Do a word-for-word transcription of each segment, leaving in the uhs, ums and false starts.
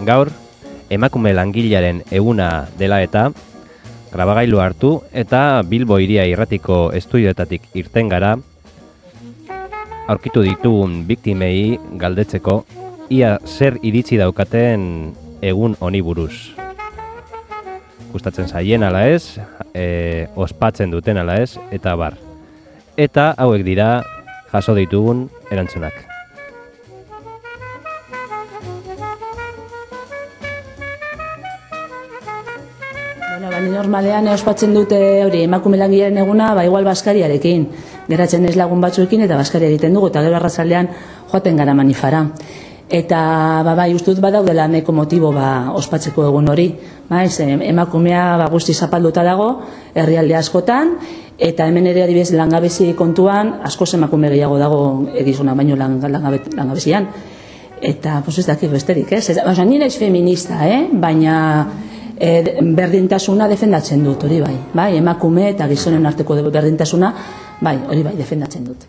Gaur, emakume langilearen eguna dela eta grabagailu hartu eta Bilbo Hiria Irratiko estudioetatik irten gara aurkitu ditugun biktimei galdetzeko ia zer iritzi daukaten egun honi buruz. Gustatzen zaien ala ez, e, ospatzen duten ala ez, eta bar. Eta hauek dira jaso ditugun erantzunak. Bueno, bani normalean ospatzen dute hori emakume langilearen eguna, ba igual Baskariarekin. Geratzen ez lagun batzuekin eta Baskaria egiten dugu, eta gero arratsaldean joaten gara manifara. Eta ba, bai, ustut badaudela neko motibo ba, ospatzeko egun hori. Ba, ez, emakumea ba, guzti zapalduta dago, herrialde askotan, eta hemen ere adibidez langabezi kontuan, askoz emakume gehiago dago egizuna baino lang, langabet, langabezian. Eta, pues ez dakik besterik, ez? Osa, nire ez feminista, eh? Baina e, berdintasuna defendatzen dut, hori bai. Bai, emakume eta gizonen arteko berdintasuna, bai, hori bai, defendatzen dut.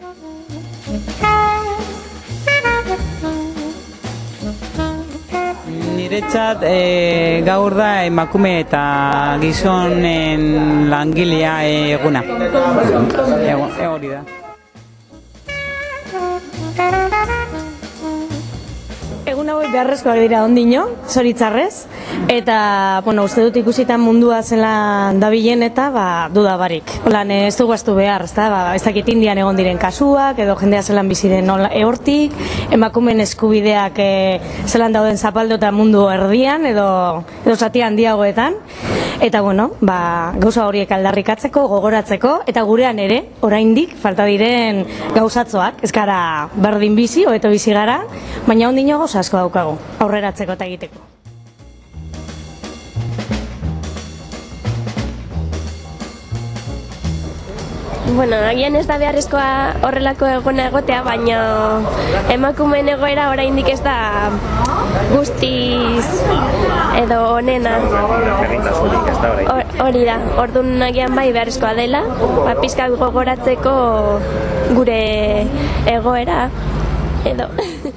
Niretzat e, gaur da emakume eta gizonen langilea eguna. E, hori da. Egun hauek beharrezkoak dira ondino, zoritzarrez, eta, bueno, uste dut ikusitan mundua zela dabilen eta, ba, duda barik. Holan, ez dugu astu behar, ez da, ba, ez dakit Indian egon diren kasuak, edo jendea zelan bizi den ehortik, emakumeen eskubideak e, zelan dauden zapaldo eta mundu erdian, edo, edo zati handiagoetan, eta, bueno, ba, gauza horiek aldarrikatzeko, gogoratzeko, eta gurean ere, oraindik, falta diren gauzatzoak, ez gara berdin bizi, hobeto bizi gara, baina ondino gauza asko daukagu, aurreratzeko eta egiteko. Bueno, agian ez da beharrezkoa horrelako eguna egotea, baina emakumeen egoera oraindik ez da guztiz edo onena. Hori da, orduan agian bai beharrezkoa dela, ba, pizka gogoratzeko gure egoera edo.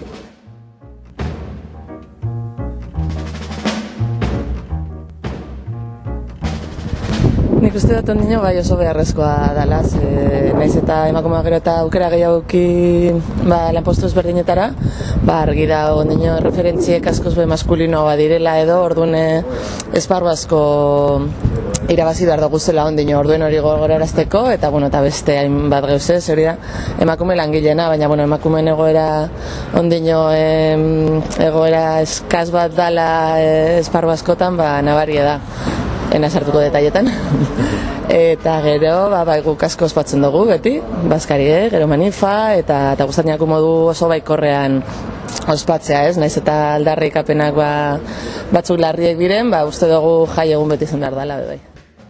Nik uste dut ondino bai oso beharrezkoa dela, ze naiz eta emakumea gero eta aukera gehiagoki ba, lanpostu ezberdinetara, ba, argi da ondino referentziek askoz be maskulino badirela edo, orduan esparru asko irabazi behar dugu zela ondino, orduen hori gogorarazteko, eta bueno, eta beste hainbat geuz ez, hori da emakume langileena, baina bueno, emakumeen egoera ondino em, egoera eskaz bat dala e, esparru askotan, ba, nabaria da. Ena sartuko detailetan. Eta gero, ba, ba, guk asko ospatzen dugu, beti, Baskarie, gero manifa, eta, eta guztaniako modu oso baikorrean ospatzea, ez? Naiz eta aldarrikapenak ba, batzuk larriek diren, ba, uste dugu jai egun beti zen behar dela, bai.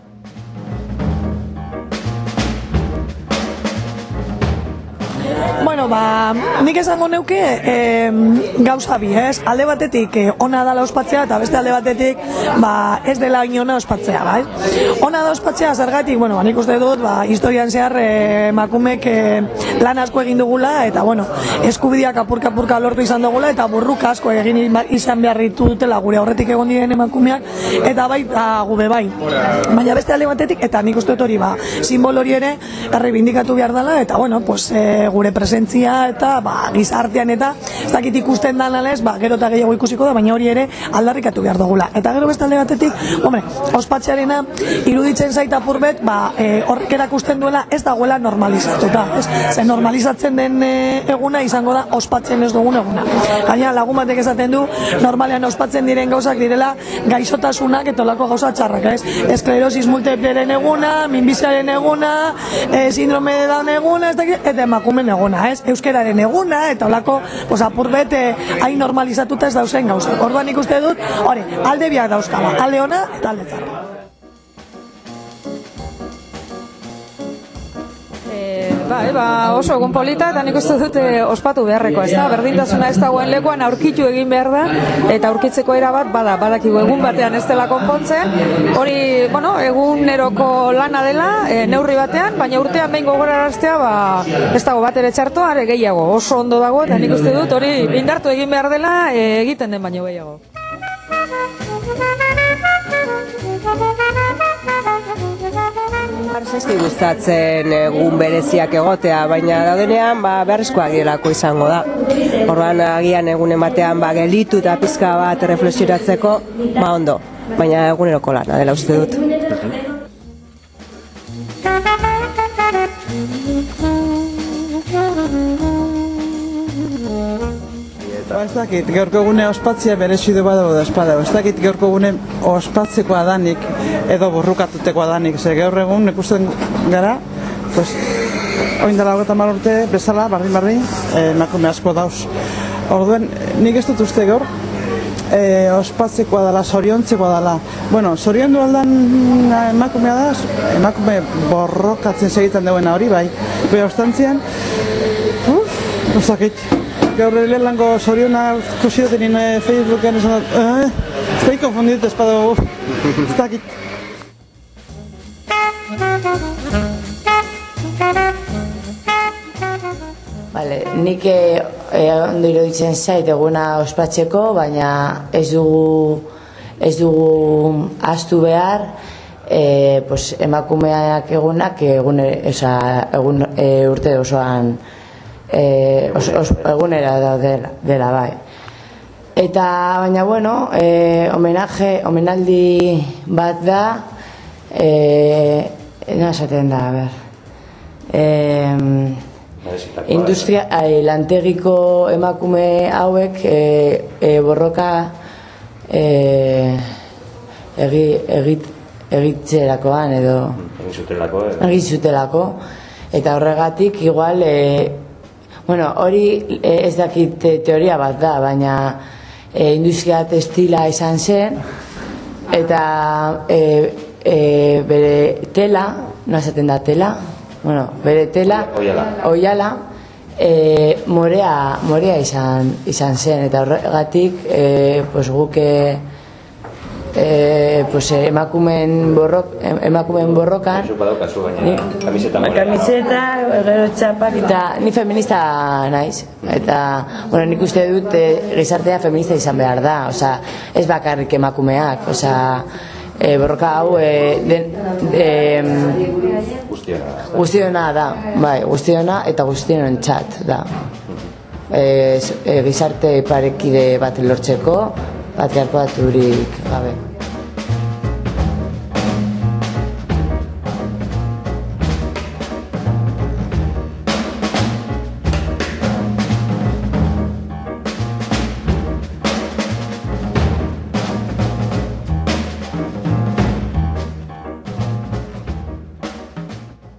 Bueno, ba, nik esango neuke e, gauza bi, ez? Alde batetik e, ona dala ospatzea eta beste alde batetik ba, ez dela inona ospatzea, bai? Ona da ospatzea zergatik, bueno, ba, nik uste dut, ba, historian zehar e, makumek e, lan asko egin dugula eta, bueno, eskubideak apurka-apurka lortu izan dugula eta burruka asko egin izan behar ditu dutela gure aurretik egon diren emakumeak eta bai, ba, gube bai. Baina beste alde batetik, eta nik uste dut hori, ba, simbolo hori ere errebindikatu behar dela eta, bueno, pues, e, gure presentzia eta ba, gizartean eta ez dakit ikusten dan alez, ba, gero eta gehiago ikusiko da, baina hori ere aldarrikatu behar dugula. Eta gero beste alde batetik, hombre, ospatzearena iruditzen zait apurbet, ba, e, horrek erakusten duela ez dagoela normalizatuta. Ez? Ze normalizatzen den e, eguna izango da ospatzen ez dugun eguna. Gaina lagun batek esaten du, normalean ospatzen diren gauzak direla gaixotasunak eta olako gauza txarrak, ez? Esklerosis multipleren eguna, minbiziaren eguna, e, sindrome de Down eguna, ez dakit, eta emakumen eguna, ez? Euskeraren eguna, eta olako, pues, apurbet, eh, hain normalizatuta ez dauzen gauza. Orduan ikuste dut, hori, alde biak dauzkala, alde ona eta alde zarra. Bai, ba, oso egun polita eta nik uste dut ospatu beharreko, ez da? Berdintasuna ez dagoen lekuan aurkitu egin behar da, eta aurkitzeko era bat, bada, badakigu egun batean ez dela konpontzen, hori, bueno, eguneroko lana dela, e, neurri batean, baina urtean behin gogoraraztea, ba, ez dago bat ere txarto, are gehiago, oso ondo dago, eta nik uste dut hori indartu egin behar dela, e, egiten den baino gehiago. zaizki gustatzen egun bereziak egotea, baina daudenean ba, beharrezkoak direlako izango da. Orduan agian egunen batean ba, gelitu eta pizka bat reflexionatzeko, ba ondo, baina eguneroko lana dela uste dut. Ba, ez dakit, gaurko egune ospatzia beresidu badago da espada. Ez dakit gaurko egune ospatzekoa danik edo borrukatutekoa danik. Ze gaur egun ikusten gara, pues, oin dela hogeita hamar urte bezala, bardin-bardin, emakume asko dauz. Orduen, nik ez dut uste gaur, e, ospatzekoa dela, zoriontzekoa dela. Bueno, zoriondu aldan emakumea da, emakume borrokatzen segiten duena hori, bai. Bea ostantzian, uff, ez dakit. Gaur lehenlango zoriona kusioten nire Facebooken esan dut, eh, ez da konfundit espada, uff, ez dakit. Vale, nik eh, ondo iruditzen zait eguna ospatzeko, baina ez dugu ez dugu ahaztu behar eh, pues, emakumeak egunak egun, esa, egun e, urte osoan e, os, os, egunera da dela, dela bai. Eta baina bueno, eh, homenaje, homenaldi bat da, eh, no esaten da, a ber. Eh, Industria, ai, lantegiko emakume hauek e, e, borroka e, egi, egit, egitzerakoan edo egizutelako eta horregatik igual e, bueno, hori e, ez dakit teoria bat da, baina e, industria textila izan zen eta e, e, bere tela, no esaten da tela, bueno, bere tela, oiala, e, morea, morea izan, izan zen, eta horregatik e, pues, guke e, pues, emakumen, borrok, emakumen borrokan kamiseta, kamiseta, gero txapak, eta ni feminista naiz, eta bueno, nik uste dut e, gizartea feminista izan behar da, osea, ez bakarrik emakumeak, osea, E, borroka hau e, den, e, guztiona da, bai, guztiona eta guztionen txat da. E, e, gizarte parekide bat lortzeko, patriarkaturik gabe.